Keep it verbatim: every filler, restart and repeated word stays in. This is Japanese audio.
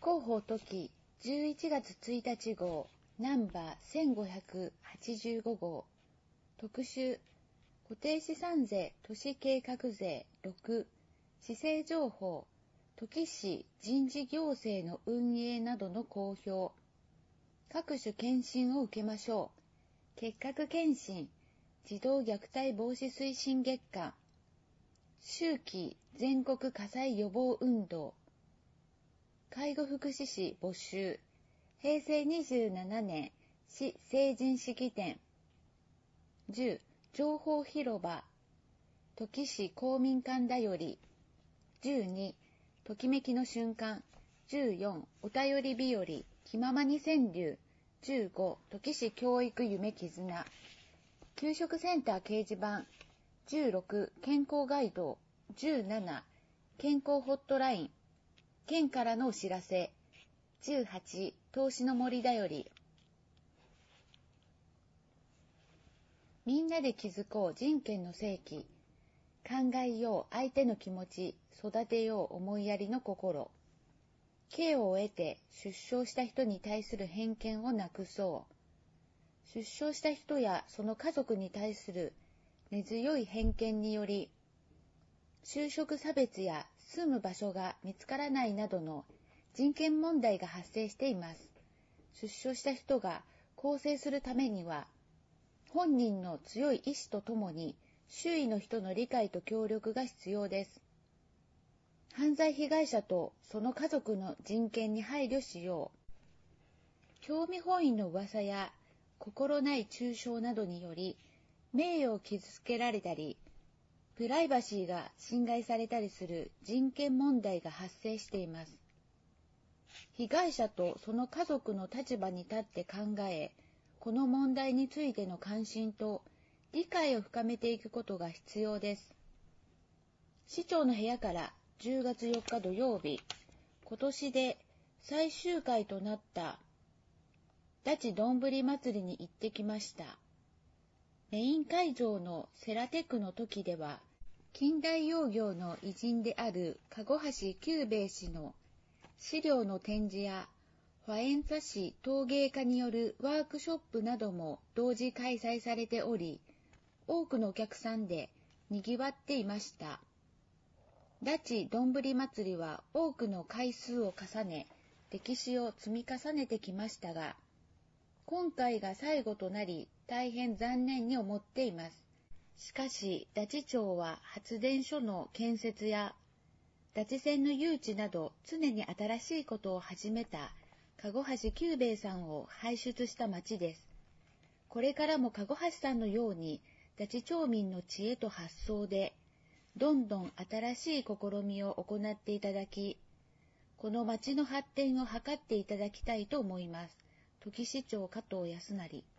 広報時じゅういちがつついたち号ナンバーせんごひゃくはちじゅうご号特集固定資産税都市計画税ろく市政情報土岐市人事行政の運営などの公表各種検診を受けましょう結核検診児童虐待防止推進月間秋季全国火災予防運動介護福祉士募集へいせいにじゅうななねん市成人式典じゅう情報広場土岐市公民館だよりじゅうにときめきの瞬間じゅうよんお便り日和気ままに川柳じゅうご土岐市教育夢絆給食センター掲示板じゅうろく健康ガイドじゅうなな健康ホットライン県からのお知らせじゅうはち投資の森だよりみんなで気づこう人権の世紀考えよう相手の気持ち育てよう思いやりの心刑を得て出生した人に対する偏見をなくそう出生した人やその家族に対する根強い偏見により就職差別や住む場所が見つからないなどの人権問題が発生しています。出生した人が更生するためには本人の強い意志とともに周囲の人の理解と協力が必要です。犯罪被害者とその家族の人権に配慮しよう。興味本位の噂や心ない中傷などにより名誉を傷つけられたり、プライバシーが侵害されたりする人権問題が発生しています。被害者とその家族の立場に立って考え、この問題についての関心と理解を深めていくことが必要です。市長の部屋からじゅうがつよっか土曜日、今年で最終回となった那智どんぶり祭りに行ってきました。メイン会場のセラテクの時では、近代窯業の偉人である籠橋久兵衛氏の資料の展示や、ファエンツァ市陶芸家によるワークショップなども同時開催されており、多くのお客さんで賑わっていました。那智どんぶり祭りは多くの回数を重ね、歴史を積み重ねてきましたが、今回が最後となり大変残念に思っています。しかし、那智町は発電所の建設や那智線の誘致など常に新しいことを始めた籠橋久兵衛さんを輩出した町です。これからも籠橋さんのように那智町民の知恵と発想でどんどん新しい試みを行っていただき、この町の発展を図っていただきたいと思います。土岐市長加藤康成